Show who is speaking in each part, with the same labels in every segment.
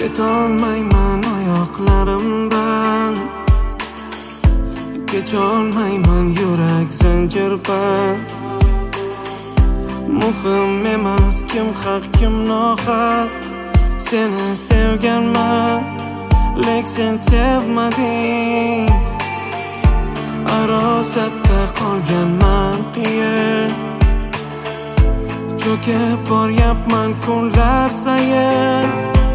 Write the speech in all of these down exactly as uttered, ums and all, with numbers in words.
Speaker 1: Ketolmayman oyoqlarimdan, kecholmayman yurak zanjirband. Muhim emas kim haq kim nohaq, seni sevganman lek sen sevmading. Arosatda qolganman qiyin, cho'kib boryapman kunlar sayin.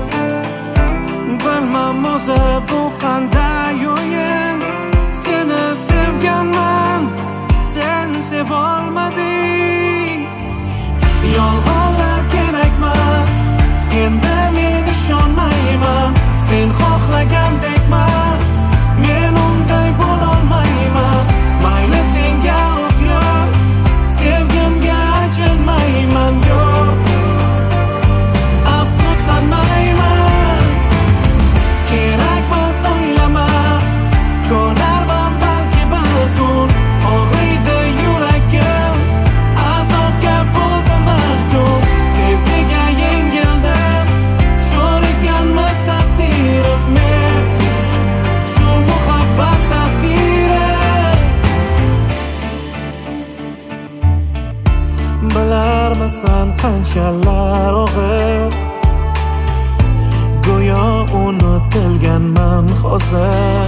Speaker 1: Bilmam o'zi bu qanday o'yin, seni sevganman sen sevolmading. Yolg'onlar kerakmas, endi men ishonmayman. Sen xohlagandekmas, men unday bo'lolmayman. Mayli senga o'qyor, sevgimga achinmayman. Yo'q, afsuslanmayman. Kerakmas o'ylama, ko'narman balki bir kun. Og'riydi yuragim, azobga bo'ldi mahkum. Sevgiga yengildim, sho'r ekanmi taqdirim men, shu muhabbat ta'siri. Bilarmisan qanchalar og'ir, go'yo unutilganman hozir.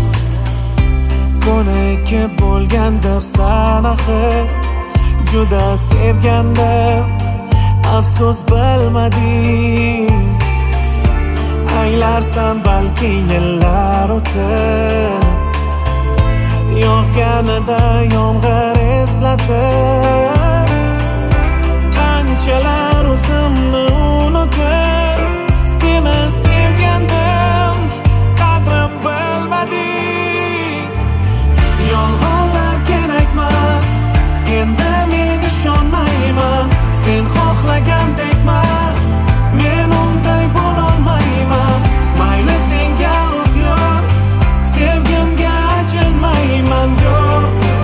Speaker 1: Ko'niki bo'lgandirsan axir, juda sevgandim, afsus bilmading. Anglarsan balki yillar o'tib, yog'ganida yomg'ir eslatib, qanchalar o'zimni unutib, seni sevgandim, qadrim bilmading. Yolg'onlar kerakmas, endi men ishonmayman. Sen xohlagandekmas, men unday bo'lolmayman. Mayli senga o'qyor, sevgimga achinmayman. Yo'q,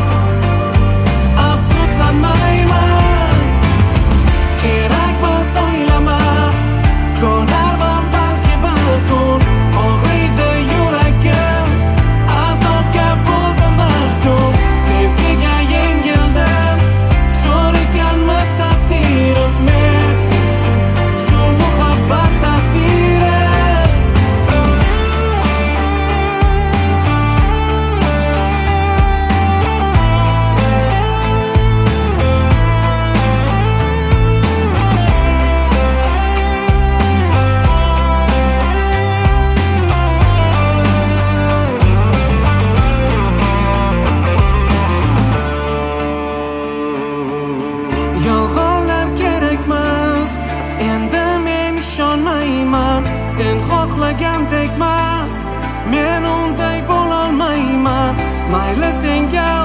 Speaker 1: afsuslanmayman. Kerakmas o'ylama, ko'narman balki bir kun. Og'riydi yuragim, azobga bo'ldi mahkum. Sevgiga yengildim, sho'r ekanmi taqdirim men, shu muhabbat ta'siri. Yolg'onlar kerakmas, endi men ishonmayman. Sen xohlagandekmas, men unday bo'lolmayman. Mayli senga